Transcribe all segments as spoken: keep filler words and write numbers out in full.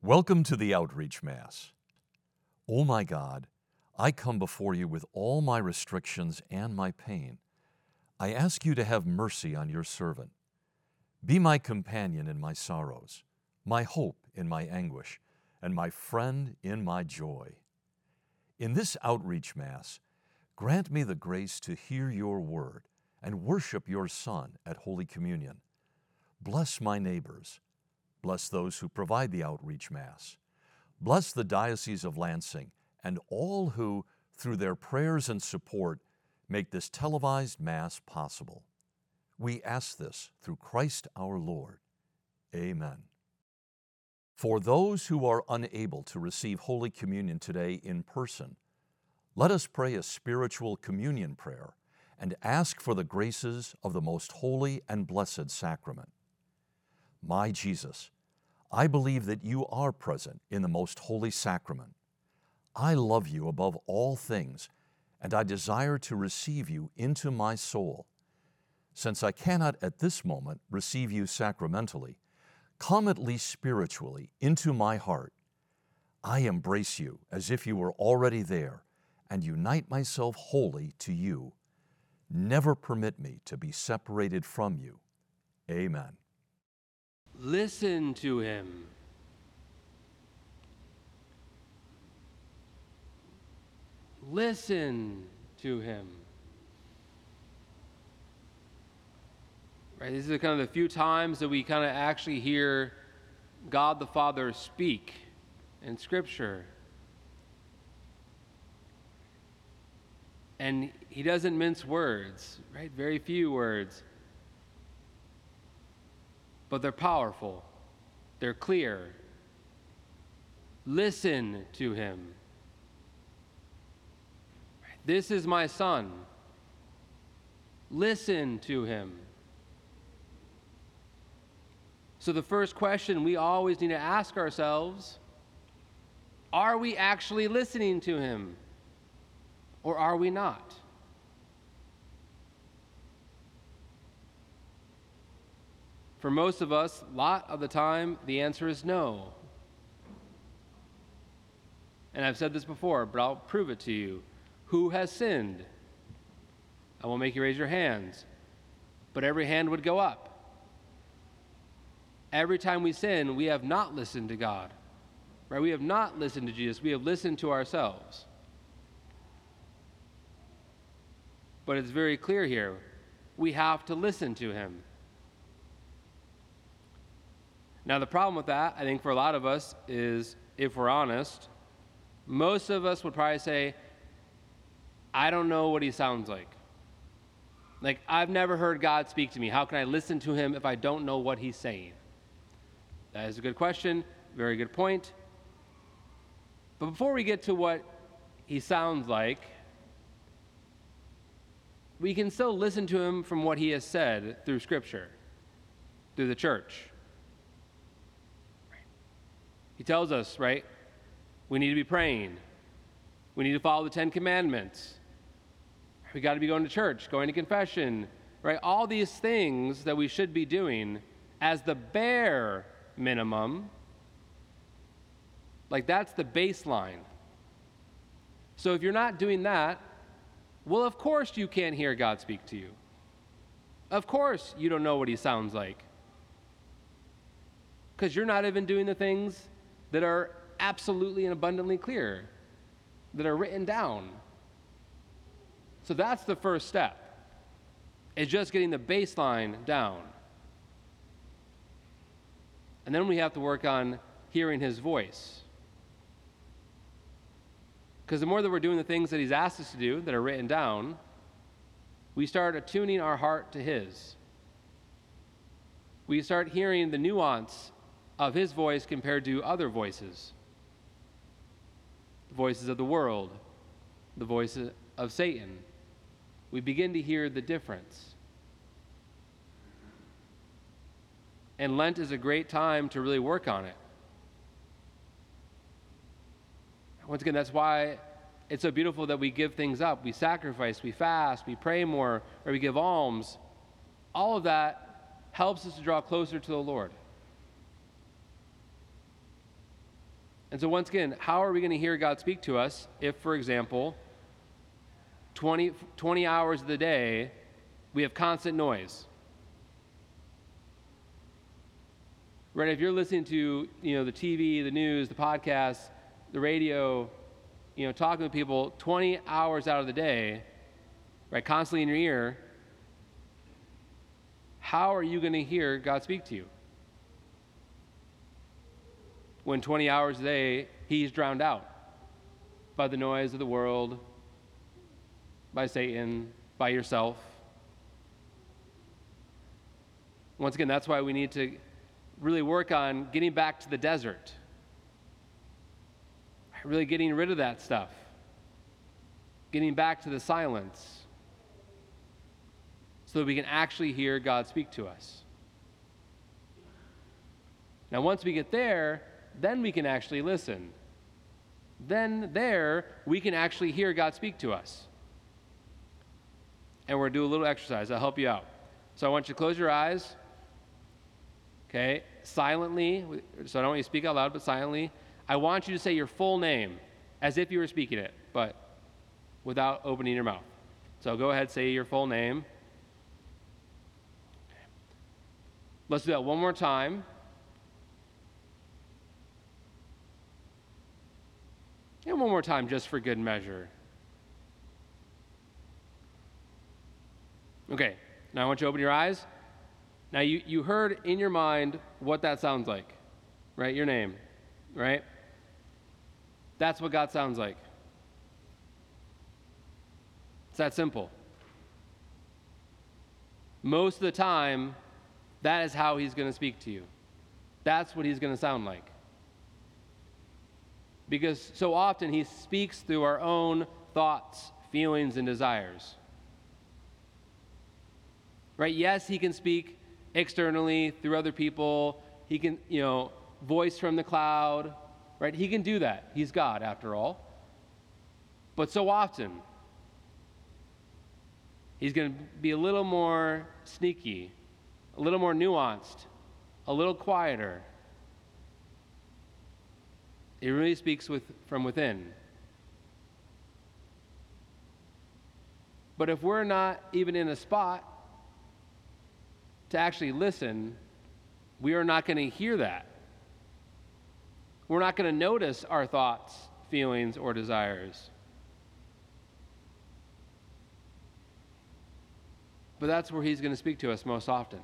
Welcome to the Outreach Mass. O my God, I come before you with all my restrictions and my pain. I ask you to have mercy on your servant. Be my companion in my sorrows, my hope in my anguish, and my friend in my joy. In this Outreach Mass, grant me the grace to hear your word and worship your Son at Holy Communion. Bless my neighbors. Bless those who provide the Outreach Mass. Bless the Diocese of Lansing and all who, through their prayers and support, make this televised Mass possible. We ask this through Christ our Lord. Amen. For those who are unable to receive Holy Communion today in person, let us pray a spiritual communion prayer and ask for the graces of the most holy and blessed sacrament. My Jesus, I believe that you are present in the most holy sacrament. I love you above all things, and I desire to receive you into my soul. Since I cannot at this moment receive you sacramentally, come at least spiritually into my heart. I embrace you as if you were already there and unite myself wholly to you. Never permit me to be separated from you. Amen. Listen to him. Listen to him. Right, these are kind of the few times that we kind of actually hear God the Father speak in Scripture. And he doesn't mince words, right? Very few words. But they're powerful. They're clear. Listen to him. This is my son. Listen to him. So the first question we always need to ask ourselves, are we actually listening to him? Or are we not? For most of us, a lot of the time, the answer is no. And I've said this before, but I'll prove it to you. Who has sinned? I won't make you raise your hands, but every hand would go up. Every time we sin, we have not listened to God. Right? We have not listened to Jesus. We have listened to ourselves. But it's very clear here. We have to listen to him. Now, the problem with that, I think for a lot of us, is if we're honest, most of us would probably say, I don't know what he sounds like. Like, I've never heard God speak to me. How can I listen to him if I don't know what he's saying? That is a good question. Very good point. But before we get to what he sounds like, we can still listen to him from what he has said through Scripture, through the church. He tells us, right, we need to be praying. We need to follow the Ten Commandments. We got to be going to church, going to confession, right? All these things that we should be doing as the bare minimum, like that's the baseline. So if you're not doing that, well, of course you can't hear God speak to you. Of course you don't know what he sounds like. Because you're not even doing the things that are absolutely and abundantly clear, that are written down. So that's the first step, is just getting the baseline down. And then we have to work on hearing his voice. Because the more that we're doing the things that he's asked us to do that are written down, we start attuning our heart to his. We start hearing the nuance of his voice compared to other voices. The voices of the world, the voices of Satan. We begin to hear the difference. And Lent is a great time to really work on it. Once again, that's why it's so beautiful that we give things up. We sacrifice, we fast, we pray more, or we give alms. All of that helps us to draw closer to the Lord. And so once again, how are we going to hear God speak to us if, for example, twenty, twenty hours of the day, we have constant noise? Right? If you're listening to, you know, the T V, the news, the podcasts, the radio, you know, talking to people twenty hours out of the day, right, constantly in your ear, how are you going to hear God speak to you? When twenty hours a day, he's drowned out by the noise of the world, by Satan, by yourself. Once again, that's why we need to really work on getting back to the desert. Really getting rid of that stuff. Getting back to the silence. So that we can actually hear God speak to us. Now, once we get there, then we can actually listen. Then there, we can actually hear God speak to us. And we're going to do a little exercise. I'll help you out. So I want you to close your eyes. Okay, silently, so I don't want you to speak out loud, but silently. I want you to say your full name as if you were speaking it, but without opening your mouth. So go ahead, say your full name. Let's do that one more time. And one more time, just for good measure. Okay, now I want you to open your eyes. Now, you, you heard in your mind what that sounds like, right? Your name, right? That's what God sounds like. It's that simple. Most of the time, that is how he's going to speak to you. That's what he's going to sound like. Because so often he speaks through our own thoughts, feelings, and desires. Right? Yes, he can speak externally through other people. He can, you know, voice from the cloud, right? He can do that. He's God, after all. But so often, he's going to be a little more sneaky, a little more nuanced, a little quieter. He really speaks with, from within. But if we're not even in a spot to actually listen, we are not going to hear that. We're not going to notice our thoughts, feelings, or desires. But that's where he's going to speak to us most often.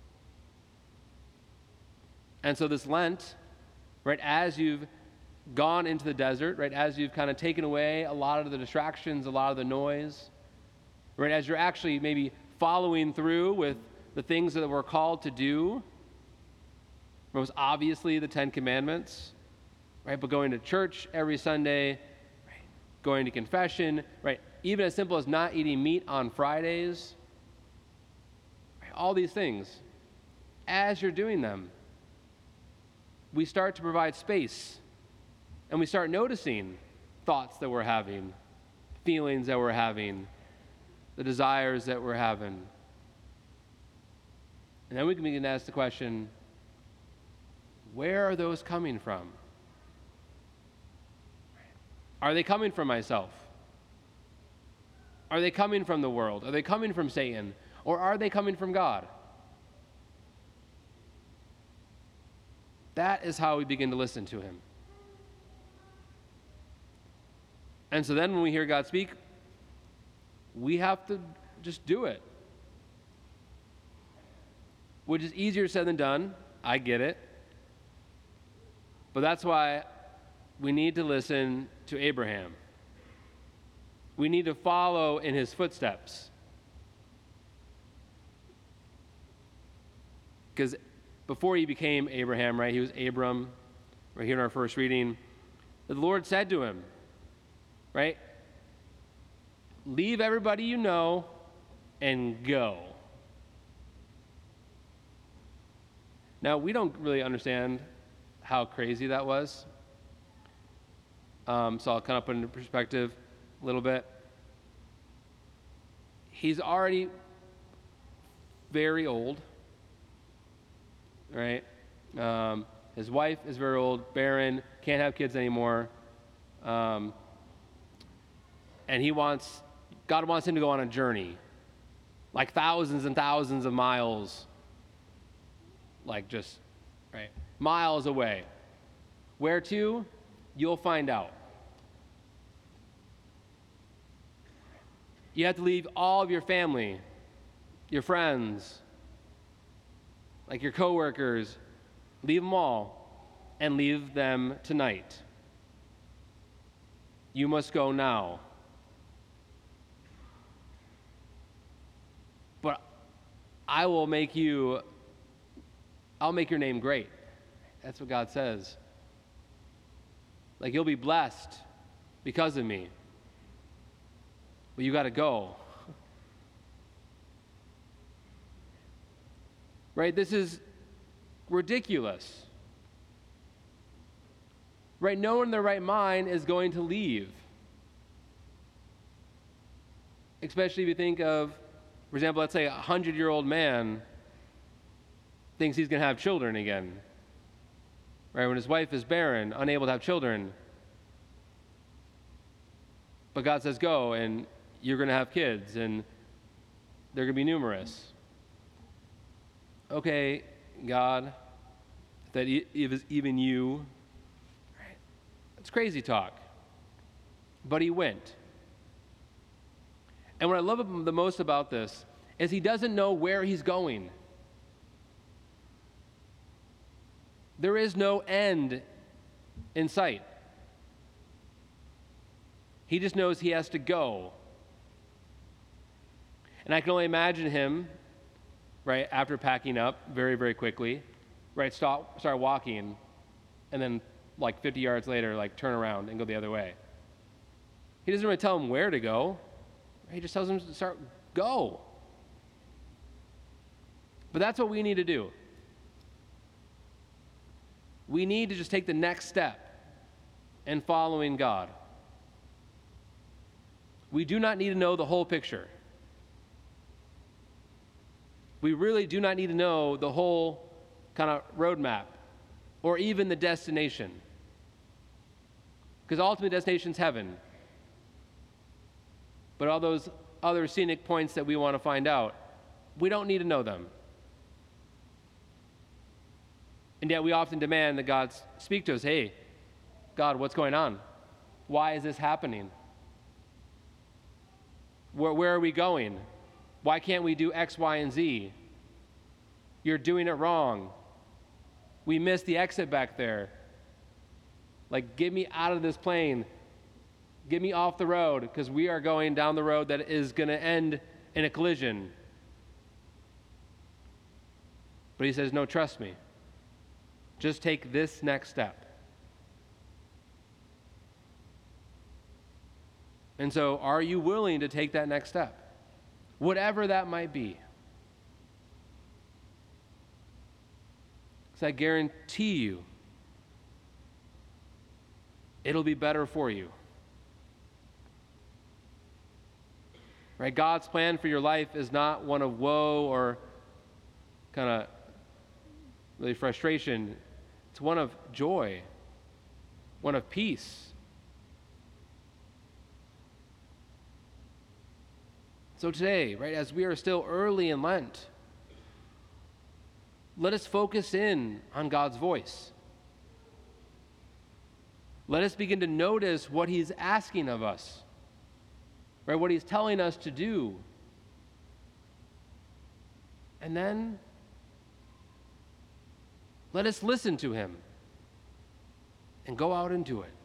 And so this Lent, right, as you've gone into the desert, right, as you've kind of taken away a lot of the distractions, a lot of the noise, right, as you're actually maybe following through with the things that we're called to do, most obviously the Ten Commandments, right? But going to church every Sunday, right? Going to confession, right? Even as simple as not eating meat on Fridays, right? All these things. As you're doing them, we start to provide space, and we start noticing thoughts that we're having, feelings that we're having, the desires that we're having. And then we can begin to ask the question, where are those coming from? Are they coming from myself? Are they coming from the world? Are they coming from Satan? Or are they coming from God? That is how we begin to listen to him. And so then when we hear God speak, we have to just do it. Which is easier said than done. I get it. But that's why we need to listen to Abraham. We need to follow in his footsteps. Because before he became Abraham, right, he was Abram, right here in our first reading. The Lord said to him, right, leave everybody you know and go. Now, we don't really understand how crazy that was. Um, so I'll kind of put it into perspective a little bit. He's already very old, right? Um, His wife is very old, barren, can't have kids anymore. Um, and he wants, God wants him to go on a journey, like thousands and thousands of miles, like just, right, miles away. Where to? You'll find out. You have to leave all of your family, your friends, like your coworkers, leave them all and leave them tonight. You must go now. But I will make you, I'll make your name great. That's what God says. Like, you'll be blessed because of me. But you got to go. Right? This is ridiculous. Right? No one in their right mind is going to leave. Especially if you think of, for example, let's say a hundred-year-old man thinks he's going to have children again. Right? When his wife is barren, unable to have children. But God says, go, and you're going to have kids, and they're going to be numerous. Okay, God, that it is even you. Right? It's crazy talk. But he went. And what I love the most about this is he doesn't know where he's going. There is no end in sight. He just knows he has to go. And I can only imagine him, right, after packing up very, very quickly, right, stop, start walking, and then like fifty yards later, like turn around and go the other way. He doesn't really tell him where to go. He just tells him to start, go. But that's what we need to do. We need to just take the next step in following God. We do not need to know the whole picture. We really do not need to know the whole kind of roadmap or even the destination. Because ultimate destination is heaven. But all those other scenic points that we want to find out, we don't need to know them. And yet we often demand that God speak to us. Hey, God, what's going on? Why is this happening? Where, where are we going? Why can't we do X, Y, and Z? You're doing it wrong. We missed the exit back there. Like, get me out of this plane. Get me off the road, because we are going down the road that is going to end in a collision. But he says, no, trust me. Just take this next step. And so, are you willing to take that next step? Whatever that might be. Because I guarantee you, it'll be better for you. Right? God's plan for your life is not one of woe or kind of really frustration. It's one of joy, one of peace. So today, right, as we are still early in Lent, let us focus in on God's voice. Let us begin to notice what he's asking of us, right, what he's telling us to do. And then let us listen to him and go out into it.